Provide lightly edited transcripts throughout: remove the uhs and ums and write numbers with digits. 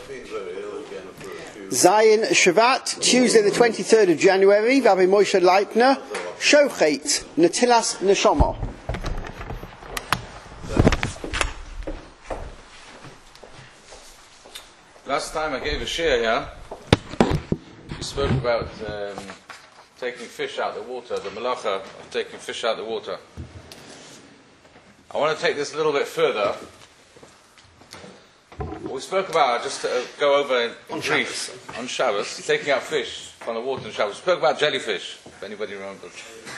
been very ill again for a few. Zion Shavat, Tuesday the 23rd of January, Rabbi Moshe Leitner, Shochet, Natilas Neshama. Last time I gave a share here, we spoke about taking fish out of the water, the malacha of taking fish out of the water. I want to take this a little bit further. What we spoke about, just to go over in brief, on Shabbos, taking out fish from the water on Shabbos. We spoke about jellyfish, if anybody remembers.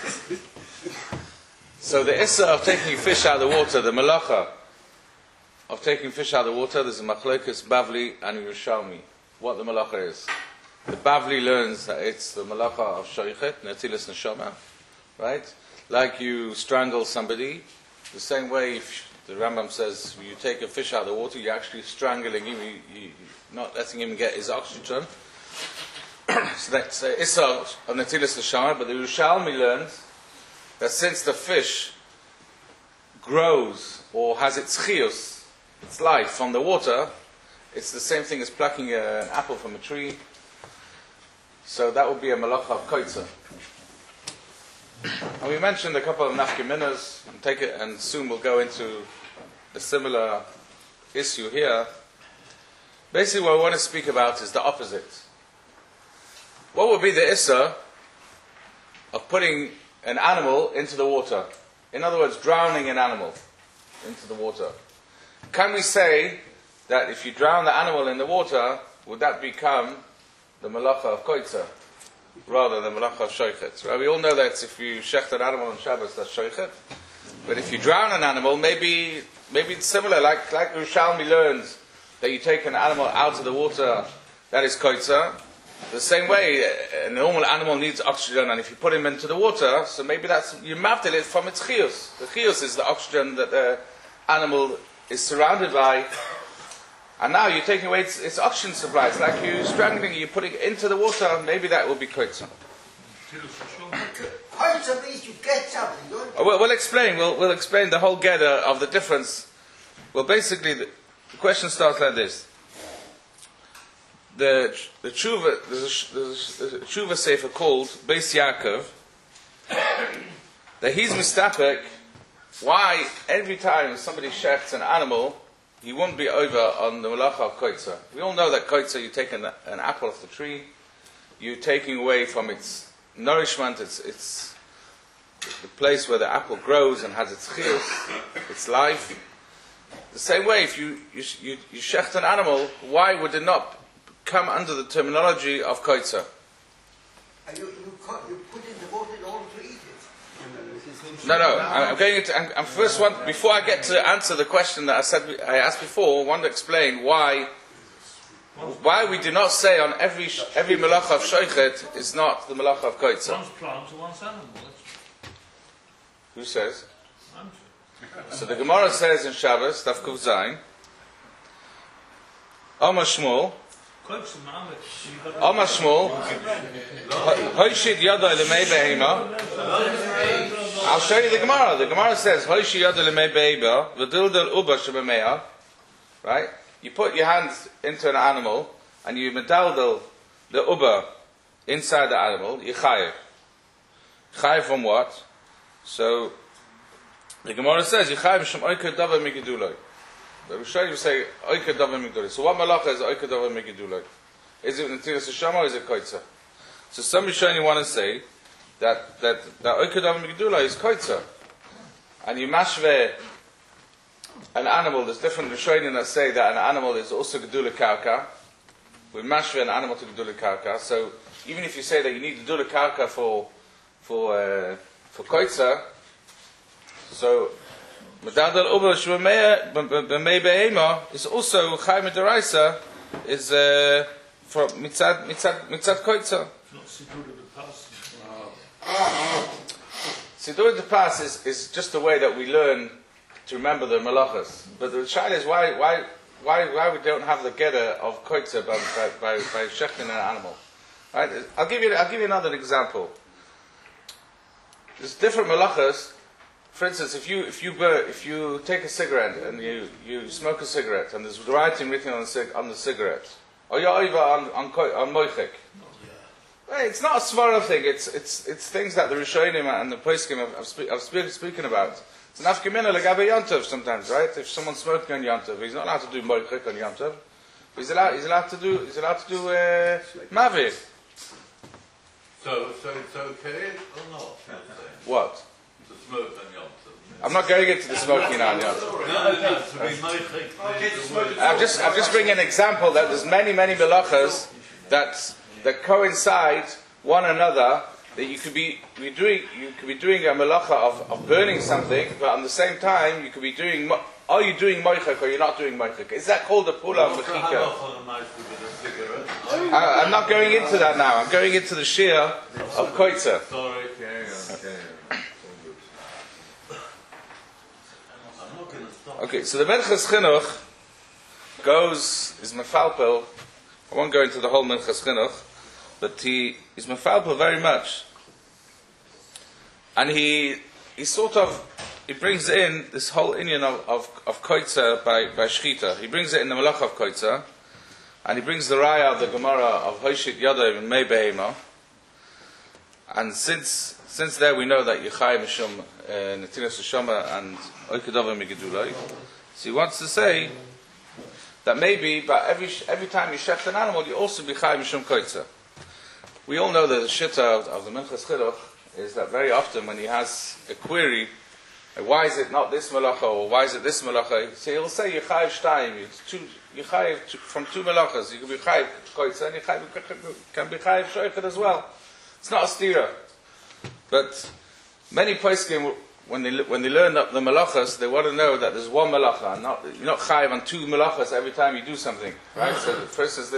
So the issa of taking fish out of the water, the malacha of taking fish out of the water, there's a machlokes Bavli and Yerushalmi, what the malacha is. The Bavli learns that it's the malacha of shoichet, netilas neshama, right? Like you strangle somebody, the same way if the Rambam says you take a fish out of the water, you're actually strangling him, you're not letting him get his oxygen. So that's issa of netilas neshama, but the Yerushalmi learns that since the fish grows or has its chiyus, its life from the water, it's the same thing as plucking an apple from a tree. So that would be a malacha of koitza. And we mentioned a couple of nafkiminas, and take it, and soon we'll go into a similar issue here. Basically, what I want to speak about is the opposite. What would be the issa of putting an animal into the water? In other words, drowning an animal into the water. Can we say that if you drown the animal in the water, would that become the malacha of koitza rather than the malacha of shoichet? Right? We all know that if you shecht an animal on Shabbos, that's shoichet. But if you drown an animal, maybe it's similar. Like Yerushalmi learns that you take an animal out of the water, that is koitza. The same way, a normal animal needs oxygen, and if you put him into the water, so maybe that's you mavdil it from its chiyus. The chiyus is the oxygen that the animal is surrounded by, and now you're taking away its oxygen supply. It's like you're strangling, you're putting it into the water. Maybe that will be koitza. Koitza means you get something. We'll explain. We'll explain the whole gather of the difference. Well, basically, the question starts like this. The tshuva, there's a tshuva sefer called Beis Yaakov, that he's mistapek. Why every time somebody shechts an animal, he won't be over on the malacha of koitza. We all know that koitza, you take an apple off the tree, you're taking away from its nourishment, it's the place where the apple grows and has its chiyus, its life. The same way, if you shecht an animal, why would it not come under the terminology of koitza? You put in the water in order to eat it. No. I'm going into. I'm first one before I get to answer the question that I asked before. I want to explain why we do not say on every malacha of shoichet is not the malacha of koitza. One's plant and one's animal. Who says? So the Gemara says in Shabbos, Daf Kuf Zayin, Amar Shmuel, Hoishid Yada Lemei Behema. I'll show you the Gemara. The Gemara says, Hoishid Yada Lemei Behema, V'dildel Uba Shebemeya. Right? You put your hands into an animal, and you medaldel the Uba inside the animal, you chayev. Chayev from what? So, the Gemara says, you chayev Shem Oikad Davar Migiduloi. The Rishonim will say, Oikad Davar Migiduloi. So what malacha is Oikad Davar Migiduloi? Is it Netilas Neshama or is it Koitza? So some Rishonim want to say that Oikad Davar Migiduloi is Koitza. And you mashve an animal, there's different Rishonim that say that an animal is also Gedula Karka. We mashve an animal to Gedula Karka. So even if you say that you need Gedula Karka for Koitza, so Medadal Uba Shemei Behema is also Chai Medaraisa is from Mitzad Koitza. Sidur de Pas is just the way that we learn to remember the malachas. But the shaila is why we don't have the geder of Koitza by shechting an animal. Right? I'll give you another example. There's different malachas. For instance, if you take a cigarette and you smoke a cigarette and there's writing written on the cigarette, or you're over on moichik. Hey, it's not a svara thing. It's things that the Rishonim and the Poskim have spoken about. It's an afkamina legabe yontav sometimes, right? If someone's smoking on yontav, he's not allowed to do moichik on yontav. He's allowed to do mavir. So it's okay or not? What? To smoke on Yom Tov. I'm not going into the smoking on yontav. No, to be moichik. I'm just bringing an example that there's many melachas that coincide one another. That you could be doing a melacha of burning something, but at the same time you could be doing. Are you doing moichik or you're not doing moichik? Is that called a pula of mechika? I'm not going into that now. I'm going into the shir of koitza. Sorry, carry on. I'm not going to stop. Okay, so the Minchas Chinuch is mefalpel. I won't go into the whole Minchas Chinuch, but he is mefalpel very much, and he brings in this whole inyan of koitza by shchita. He brings it in the malach of koitza, and he brings the raya of the Gemara of Hoshit Yadav and Mei Behema. And since there we know that Yechai Mishum Netilas Shama and Oikadava Migidulai, so he wants to say that maybe, but every time you shecht an animal, you also be Chai Mishum Koitza. We all know that the shitta of the Minchas Chinuch is that very often when he has a query, why is it not this malacha or why is it this malacha? So he'll say Yechayiv Shtayim. Yechayiv from two malachas. You can be Chayiv Koitza and you can be Chayiv Shoichet as well. It's not a stira. But many poskim, when they learn the malachas, they want to know that there's one malacha. You're not Chayiv on two malachas every time you do something, right? So the first is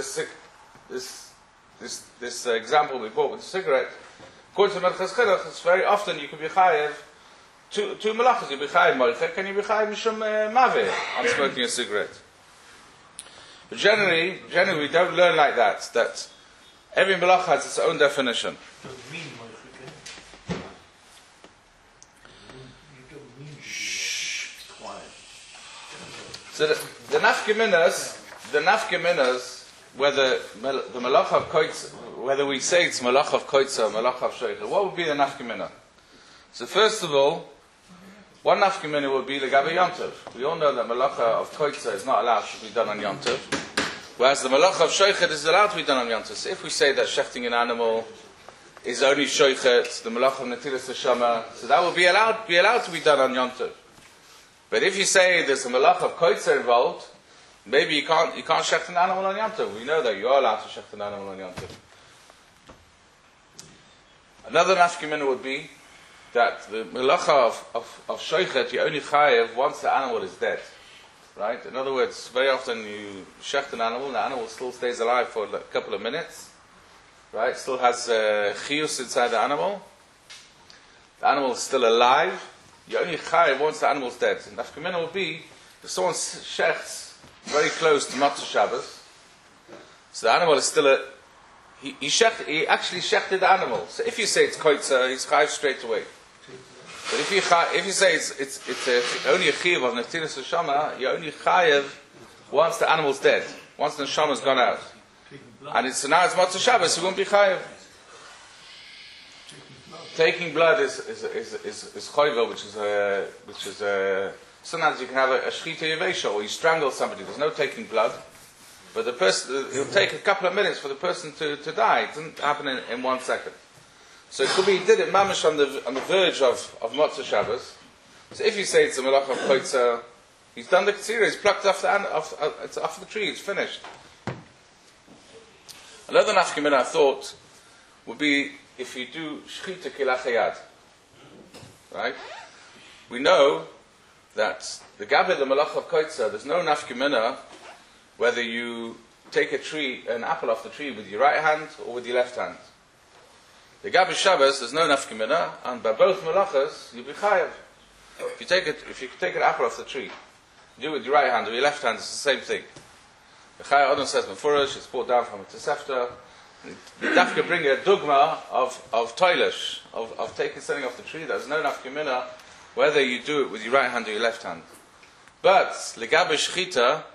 this example we brought with the cigarette. According to Minchas Chinuch, it's very often you can be Chayiv two malachas. You be Chayiv moichek and you be Chayiv mishum maveh on smoking a cigarette. But generally we don't learn like that. That every malacha has its own definition. So the nafkeminas, whether the malacha of koitza, whether we say it's malacha of koitza or malacha of sheicha, what would be the nafkemina? So first of all, one nafkemina would be the gabe yontav. We all know that malacha of koitza is not allowed to be done on yontav, whereas the malacha of sheichet is allowed to be done on yontav. So if we say that shechting an animal is only sheichet, the malacha of netilas neshama, so that would be allowed to be done on yontav. But if you say there's a malacha of koitza involved, maybe you can't shecht an animal on yontav. We know that you are allowed to shecht an animal on yontav. Another nafkemina would be that the melacha of shoichet you only chayev once the animal is dead, right? In other words, very often you shecht an animal, and the animal still stays alive for a couple of minutes, right? Still has chiyus inside the animal. The animal is still alive. You only chayev once the animal is dead. And nafkemina would be if someone shechts very close to Matzah Shabbos, so the animal is still he actually shechted the animal. So if you say it's koitza, he's chayiv straight away. But if you say it's only a chiv of netilas neshama, you only chayiv once the animal's dead, once the neshama's gone out, and now it's Matzah Shabbos, you won't be chayiv. Taking blood is choivel, which is sometimes you can have a shchita yevesha, or you strangle somebody. There's no taking blood. But the person, it'll take a couple of minutes for the person to die. It doesn't happen in 1 second. So it could be he did it mamish on the verge of Motzah Shabbos. So if you say it's a malach of koitza, he's done the ktsira, he's plucked off the tree, it's finished. Another nafkemina I thought would be if you do shchita kilachayad. Right? We know that the gabe the malach of koitza, there's no nafkemina whether you take an apple off the tree with your right hand or with your left hand. The Gabi Shabbos, there's no nafkemina, and by both malachas, you'll be chayav. If you take an apple off the tree, you do it with your right hand or your left hand, it's the same thing. The Chaya Odom says, Mefurish, it's brought down from a Tosefta. The Dafka bring a dogma of toilish, of taking something off the tree. There's no nafkemina whether you do it with your right hand or your left hand. But, Legabe Shchita,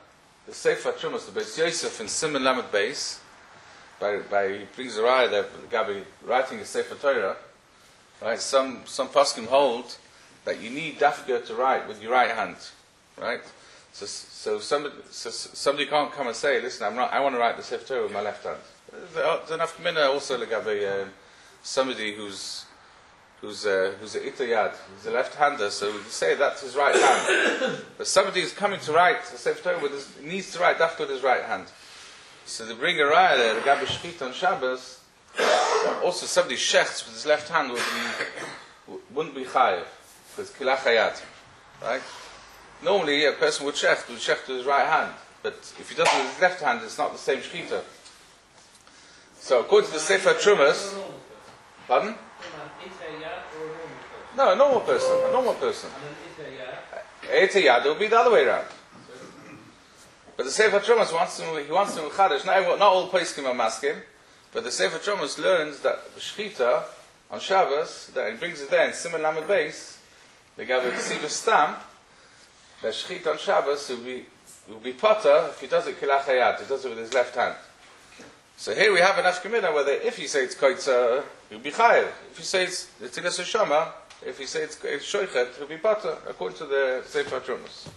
the Sefer Trumas, the Beis Yosef in Siman Lamed Beis, by brings a raya that Gabi writing a Sefer Torah, right? Some poskim hold that you need dafka to write with your right hand, right? So somebody can't come and say, listen, I want to write the Sefer Torah with my left hand. There's enough mina also Gabi somebody who's a itayad, who's a left-hander, so we can say that's his right hand. But somebody who's coming to write the Sefer Torah needs to write dafka with his right hand. So they bring a raya there, the Gabi Shechita on Shabbos. Also, somebody shechts with his left hand wouldn't be chayiv, because kilach hayat, right? Normally, a person would shecht with his right hand, but if he does it with his left hand, it's not the same shechita. So, according to the Sefer Trumas, pardon? No, a normal person. Eitayad will be the other way around. But the Sefer Trumas wants to mechadish. Not all poskim are maskim, but the Sefer Trumas learns that the shechita on Shabbos, that he brings it there in Siman Lamed Beis, they give a ksiva stam, that shechita on Shabbos will be potter if he does it kilach hayat, he does it with his left hand. So here we have an afkamina whether if you say it's koitza, he'll be chayiv. If you say it's tilas shama, if you say it's shoichet, he'll be potter, according to the Sefer Trumas.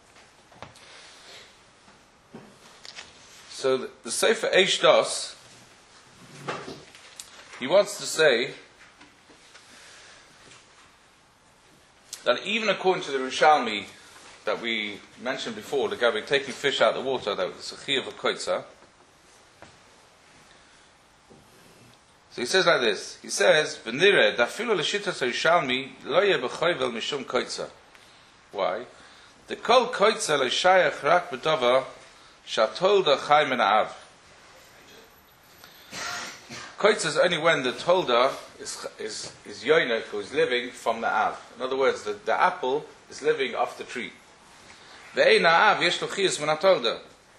So the Sefer Eish Das, he wants to say that even according to the Rishalmi that we mentioned before, the Gabi taking fish out of the water, that was a chi of a koitza. So he says like this. He says, "V'nire dafilu l'shitas Rishalmi lo yeh b'choyvel mishum koitza." Why? The kol koitza lo shayach rak b'dava shatolda chai min ha'av. Koitza is only when the tolda is yoinek, who is living from the av. In other words, the apple is living off the tree. Ve'ein ha'av yesh lo chiyus min ha'tolda.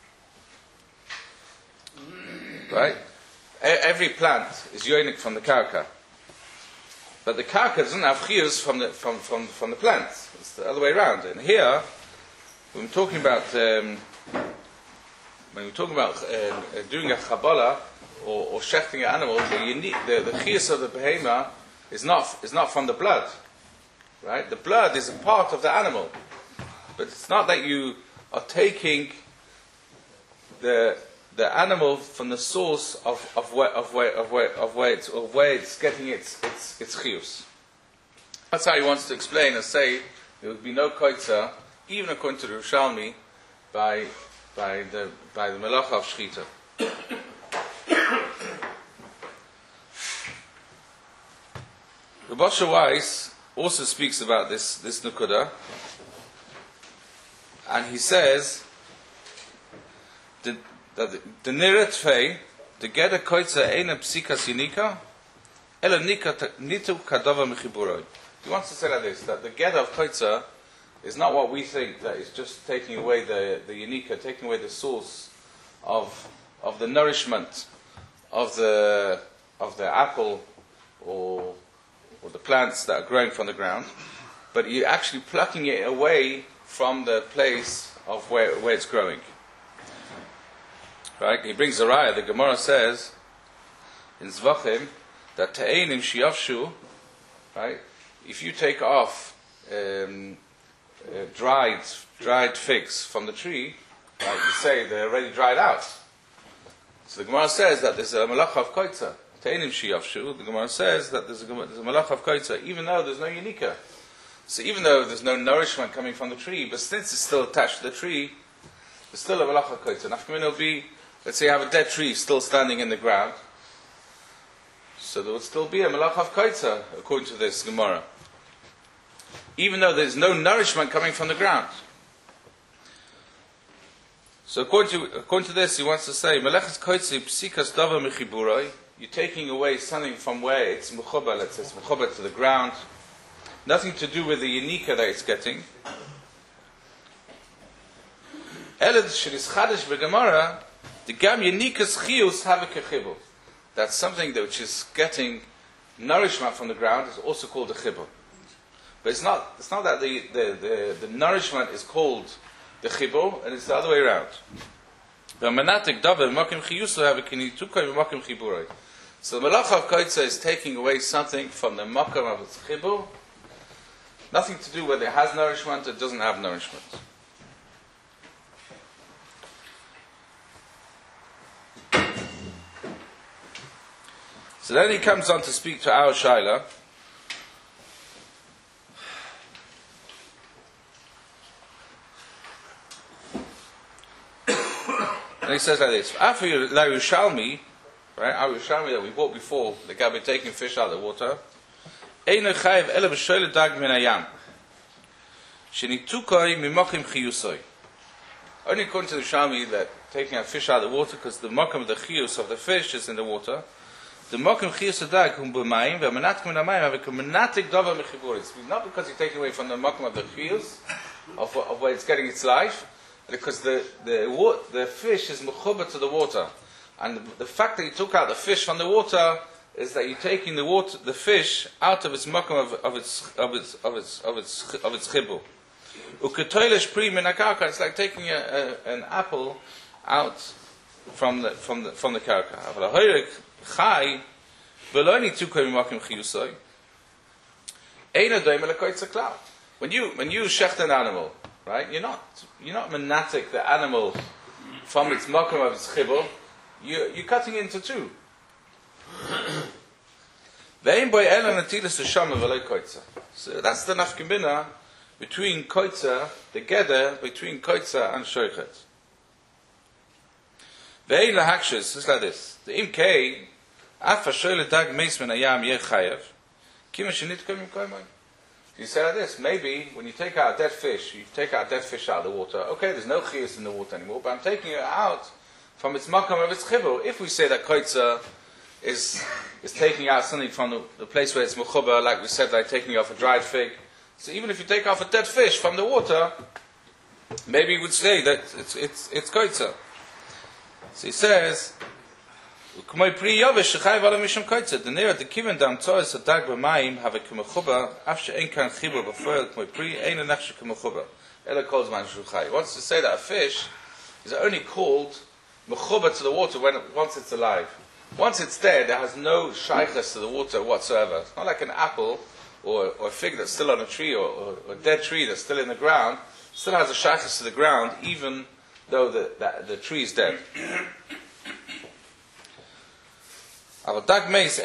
Right? Every plant is yoinek from the karka. But the karka doesn't have chiyus from the plant. It's the other way around. And here, when we're talking about doing a chabala or shechting an animal, the chiyus of the behema is not from the blood, right? The blood is a part of the animal, but it's not that you are taking the animal from the source of where it's getting its chiyus. That's how he wants to explain and say there would be no koitza, even according to the Rishalmi, by the melacha of shechita. Rabbi Asher Weiss also speaks about this nukuda, and he says that the nirat the geder koitza eina psikas yinika ela nitu kadava mechiburoi. He wants to say like this, that the geder of koitza is not what we think, that it's just taking away the yinika, taking away the source of the nourishment of the apple or the plants that are growing from the ground, but you're actually plucking it away from the place of where it's growing. Right? He brings a raya. The Gemara says in Zvachim that te'enim shiyavshu, right? If you take off dried figs from the tree, right, you say they're already dried out. So the Gemara says that there's a malacha of koitza. Te'enim shiyavshu. The Gemara says that there's a malacha of koitza, even though there's no yinika. So even though there's no nourishment coming from the tree, but since it's still attached to the tree, there's still a malacha of koitza. Nafkamin will be, let's say you have a dead tree still standing in the ground, so there would still be a malacha of koitza, according to this Gemara, even though there's no nourishment coming from the ground. So according to this, he wants to say, Melechas koitza psikas dava mechiburoi. You're taking away something from where it's mechuba, let's say it's mechuba to the ground, nothing to do with the yinika that it's getting. Eled shelis chadash beGemara, the gam yinikas chiyus have a kechibur. That's something which is getting nourishment from the ground is also called a chibur. But it's not that the nourishment is called the chibur, and it's the other way around. The manatik davar makim chiyuso have a kinitukai makim chiburoi. So the malacha of koitza is taking away something from the makam of its chibur. Nothing to do whether it has nourishment or doesn't have nourishment. So then he comes on to speak to our shaila. And he says like this: After la Yerushalmi, right? Our Yerushalmi that we bought before, the guy been taking fish out of the water. Eino chayiv ela b'shoyle dag min hayam. Shenitukai mimakim chiyusoi. Only according to the Yerushalmi that taking a fish out of the water because the makom of the chiyus of the fish is in the water. The makom chiyus dag hum b'mayim ve'manatkim min hamayim have a manatik davar mechibur. It's not because you're taking away from the makom of the chiyus of where it's getting its life. Because the fish is mechuber to the water, and the fact that you took out the fish from the water is that you're taking the fish out of its makom of its chibur. Uketoilish pri min hakarka. It's like taking an apple out from the karka. Aval hahoyrek chai v'lo nitukay mimakim chiyusoi. Eino doime lekoitza klal. When you shecht an animal, right? You're not manatic the animal from its makom of its chibur. You're cutting it into two. So that's the nafkimina between koitza, the geder between koitza and shoichet. Ve'ein lahakshis. It's like this: the imkei afa shoyle dag meis min hayam yeh chayev kima shenit komim koimai. You say like this: maybe when you take out a dead fish, you take out a dead fish out of the water. Okay, there's no chiyus in the water anymore, but I'm taking it out from its makom of its chibur. If we say that koitza is taking out something from the place where it's mechuber, like we said, like taking off a dried fig. So even if you take off a dead fish from the water, maybe you would say that it's koitza. So he says. K'may pri yavish shechayv ala mishum koitza. The near the kiven dam tzois adag b'mayim have a k'mechuba after ein kan chibur b'foil k'may pri ein anachsh k'mechuba. Ela calls man shuchay. He wants to say that a fish is only called mechuba to the water once it's alive. Once it's dead, it has no shaychus to the water whatsoever. It's not like an apple or a fig that's still on a tree or a dead tree that's still in the ground. It still has a shaychus to the ground even though the tree is dead. There's no difference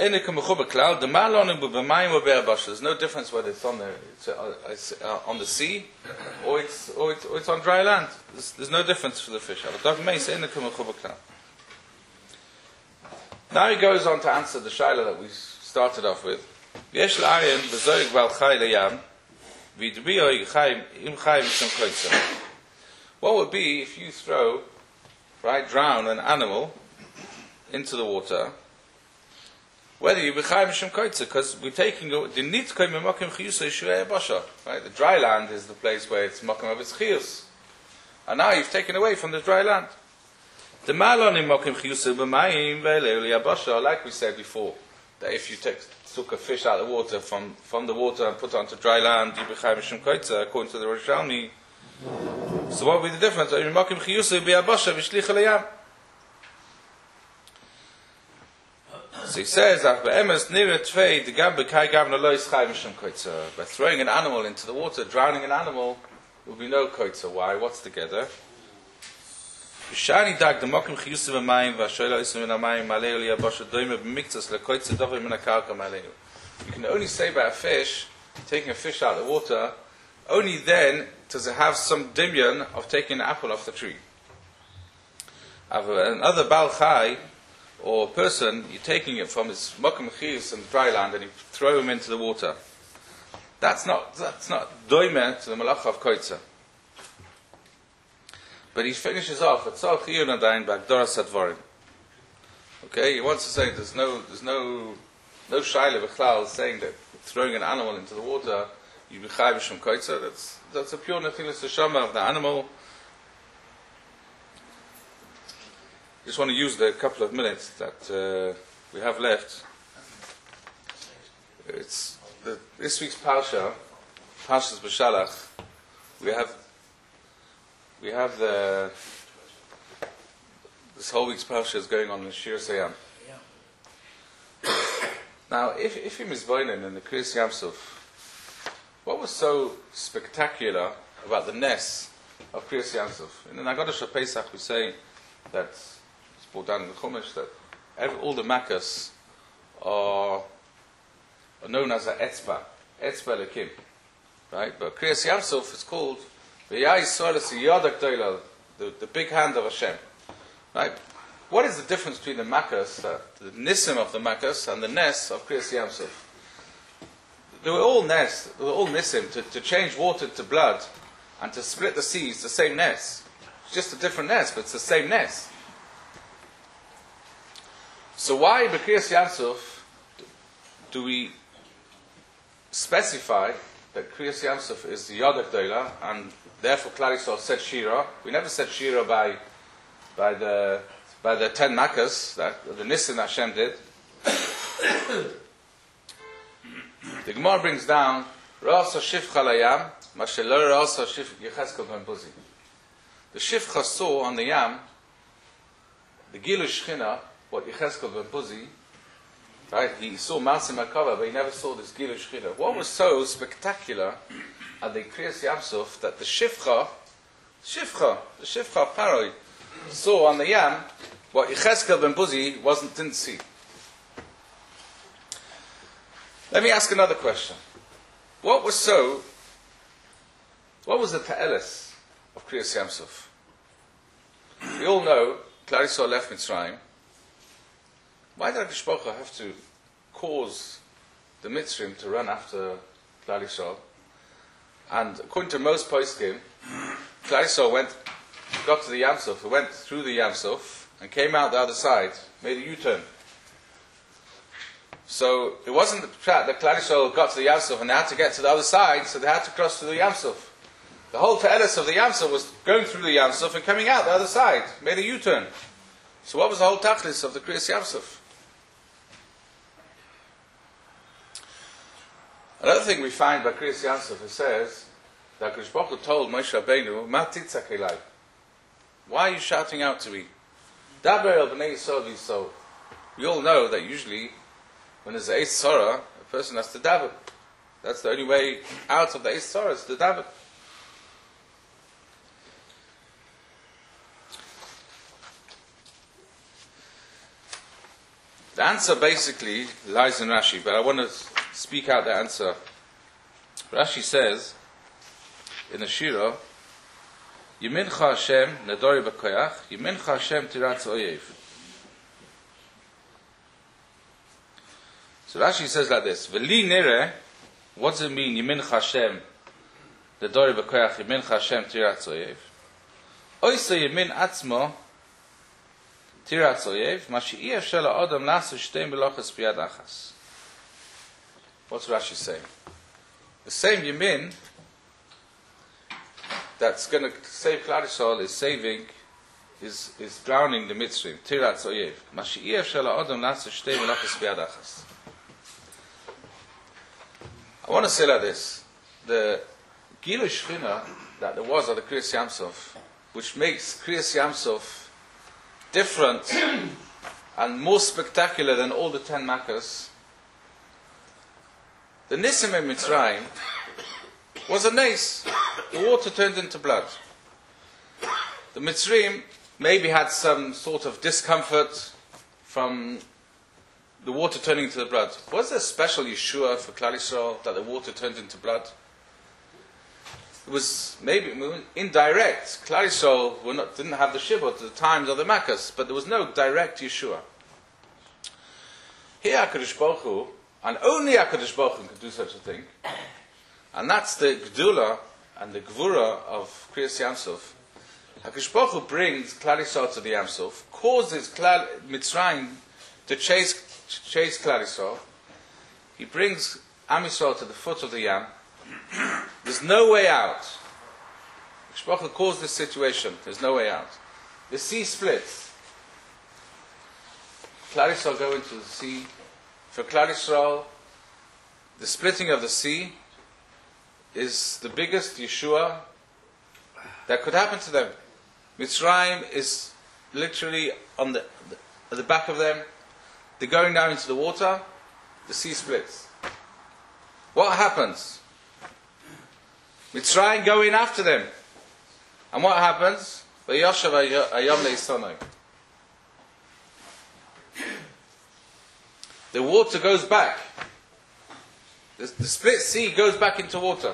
whether it's on the sea or it's on dry land. There's no difference for the fish. Now he goes on to answer the shaila that we started off with. What would be if you drown an animal into the water? Whether you b'chayim mishum koitza, because we're taking the nitkoy memakim chiyusa yishuei basha. Right, the dry land is the place where it's makom of its chiyus, and now you've taken away from the dry land. The malon memakim chiyusa b'mayim ve'leuli basha, like we said before, that if you took a fish out of the water from the water and put it onto dry land, you b'chayim mishum koitza, according to the Yerushalmi. So what would be the difference? Memakim chiyusa b'yabasha v'shlich alayam. So he says, by throwing an animal into the water, drowning an animal, will be no koitza. Why? What's together? You can only say by a fish, taking a fish out of the water, only then does it have some dimyon of taking an apple off the tree. Another Baal Chai, or a person, you're taking it from his makom chiyus and dry land and you throw him into the water. That's not doime to the malacha of koitza. But he finishes off at tzal chiyun adayin b'agdoras advarim. Okay, he wants to say there's no shaila b'chlal saying that throwing an animal into the water you b'chai b'shum koitza. That's a pure netilas neshama of the animal. I just want to use the couple of minutes that we have left. It's this week's Parshas B'Shalach. We have we have this whole week's parsha is going on in Shir Sayam. Now, if you mizboinen in the Kriyas Yamsuf, what was so spectacular about the Nes of Kriyas Yamsuf? In the Nagada of Pesach, we say that it's brought down in the Chumash that all the Makkos are known as a Etzba Lekim, right? But Kriyas Yamsuf is called V'yai Solis Yadak Doilal, the big hand of Hashem, right? What is the difference between the Makkos, the Nisim of the Makkos, and the Nes of Kriyas Yamsuf? They were all Nisim, to change water to blood and to split the seas, the same Nes. It's just a different Nes, but it's the same Nes. So why in Kriyas Yamsuf do we specify that Kriyas Yamsuf is the Yad Gdoila, and therefore Klal Yisrael said Shira? We never said Shira by the 10 Makkos, that the Nisim that Hashem did. The Gemara brings down Ra'asa Shifcha Layam, Mashelo Ra'asa Yechezkel Ben Buzi. The Shifcha saw on the Yam the Gilu Shechina, what Yechezkel Ben Buzi, right? He saw Masim Akava, but he never saw this Gilu Shechina. What was so spectacular at the Kriyas Yamsuf that the Shifcha Paroi saw on the Yam what Yechezkel Ben Buzi didn't see. Let me ask another question. What was the Ta'elis of Kriyas Yamsuf? We all know Klal Yisrael left Mitzrayim. Why did HaKadosh Baruch Hu have to cause the Mitzrayim to run after Klal Yisrael? And according to most poskim, Klal Yisrael got to the Yamsuf, went through the Yamsuf, and came out the other side, made a U-turn. So it wasn't the fact that Klal Yisrael got to the Yamsuf and they had to get to the other side, so they had to cross through the Yamsuf. The whole Ta'elis of the Yamsuf was going through the Yamsuf and coming out the other side, made a U-turn. So what was the whole Tachlis of the Kriyas Yamsuf? Another thing we find by Kriyas Yamsuf, it says that HaKadosh Baruch Hu told Moshe Rabbeinu, Ma titzak elai. Why are you shouting out to me? Daber el b'nei Yisrael v'Yisrael. We all know that usually when there's an Eis Tzara, a person has to daven. That's the only way out of the Eis Tzara, is to daven. The answer basically lies in Rashi, but I want to speak out the answer. Rashi says in the Shira, Yemincha Hashem nedori b'koyach, Yemincha Hashem tiratz oyev. So Rashi says like this, V'li nere, what does it mean, Yemincha Hashem nedori b'koyach, Yemincha Hashem tiratz oyev? Oysa yemin atzmo tiratz oyev, ma she'i efshel ha'odam lasu shtei melochas b'yad achas. What's Rashi saying? The same Yemin that's going to save Klal Yisrael is drowning the Mitzrayim. Tiratz oyev. Mashiach shel ha'odam lasu shtei melachos b'yad achas. I want to say like this: the Gilu Shechina that there was at the Kriyas Yamsuf, which makes Kriyas Yamsuf different and more spectacular than all the 10 Makkos. The Nisim in Mitzrayim was a nes. The water turned into blood. The Mitzrayim maybe had some sort of discomfort from the water turning into the blood. Was there a special Yeshua for Klal Yisrael that the water turned into blood? It was maybe indirect. Klal Yisrael didn't have the Shibud at the times of the Makkos, but there was no direct Yeshua. Here HaKadosh Baruch Hu, and only HaKadosh Baruch Hu can do such a thing, and that's the Gdula and the Gvura of Kriyas Yamsuf. HaKadosh Baruch Hu brings Klal Yisrael to the Yamsuf, causes Mitzrayim to chase Klal Yisrael. He brings Am Yisrael to the foot of the Yam. There's no way out. HaKadosh Baruch Hu caused this situation. There's no way out. The sea splits. Klal Yisrael go into the sea. For Klal Yisrael, the splitting of the sea is the biggest Yeshua that could happen to them. Mitzrayim is literally on at the back of them. They're going down into the water. The sea splits. What happens? Mitzrayim go in after them. And what happens? Vayoshav hayam le'isonai. The water goes back. The split sea goes back into water.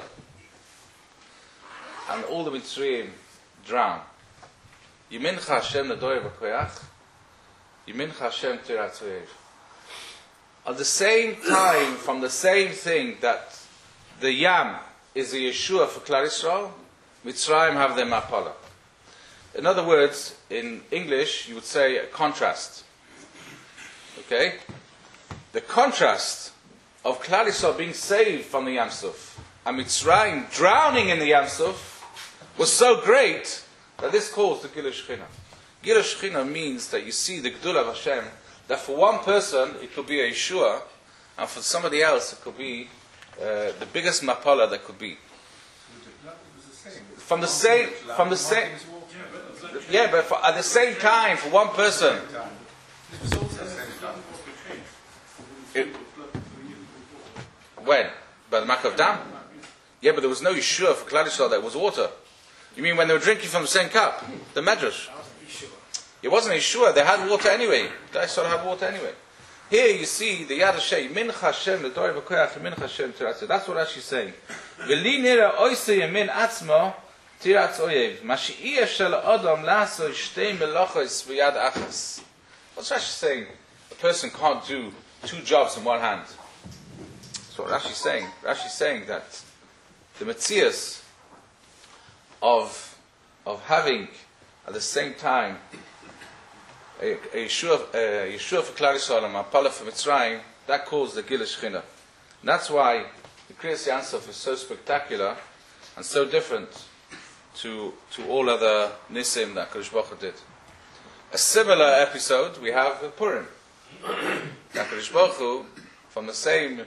And all the Mitzrayim drown. Yimincha Hashem l'doy v'koyach. Yimincha Hashem tirat zoyev. At the same time, from the same thing that the Yam is the Yeshua for Klal Yisrael, Mitzrayim have their Mapala. In other words, in English, you would say a contrast. Okay? The contrast of Klal Yisrael being saved from the Yam Suf and Mitzrayim drowning in the Yam Suf was so great that this caused the Gilui Shechina. Gilui Shechina means that you see the Gdula of Hashem, that for one person it could be a Yeshua, and for somebody else it could be the biggest Mapala that could be. From the same, yeah, but at the same time, for one person. When? By the Makav Dam? Yeah, but there was no Yeshua for Klal Yisrael, that was water. You mean when they were drinking from the same cup? The Medrash. It wasn't Yeshua, they had water anyway. They sort of had water anyway. Here you see the Yad Hashem, Mincha Hashem, the Dori V'koyach, Mincha Hashem, Tiratz. That's what Rashi's saying. V'li nira oisei yamin atzmo, Tiratz oyev. Mashi'iyah shel Adam laso shtei melochos v'yad achas. What's Rashi saying? A person can't do two jobs in one hand. That's what Rashi's saying. Rashi's saying that the Metzias of having at the same time a Yeshua for Klal Yisrael and Mapala for Mitzrayim, that caused the Gilui Shechina. And that's why the Kriyas Yansov is so spectacular and so different to all other Nisim that HaKadosh Baruch Hu did. A similar episode we have with Purim. HaKadosh Baruch Hu, from the same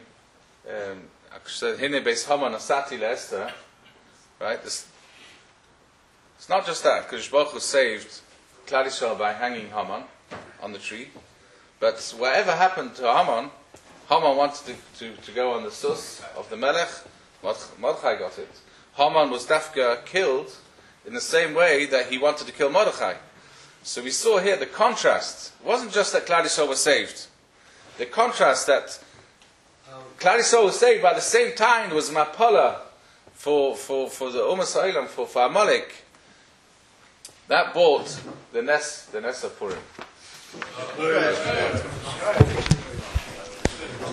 Hine Beis Haman Asati LeEsther, right? It's not just that HaKadosh Baruch Hu saved Klal Yisrael by hanging Haman on the tree, but whatever happened to Haman, Haman wanted to go on the sus of the Melech. Mordechai got it. Haman was dafka killed in the same way that he wanted to kill Mordechai. So we saw here the contrast. It wasn't just that Klal Yisrael was saved. The contrast that Klal Yisrael was saved, but at the same time there was Mapala for the Umas Ha'olam, for Amalek. That brought the Nes of Purim.